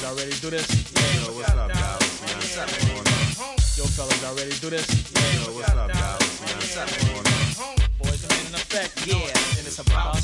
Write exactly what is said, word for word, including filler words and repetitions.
fellas, y'all ready to do this? Yo, what's up, Dallas, man? What's up, going on? Yo, fellas, y'all ready to do this? Yo, what's up, Dallas, man? What's up, going on? Boys and men in effect. Yeah, and it's about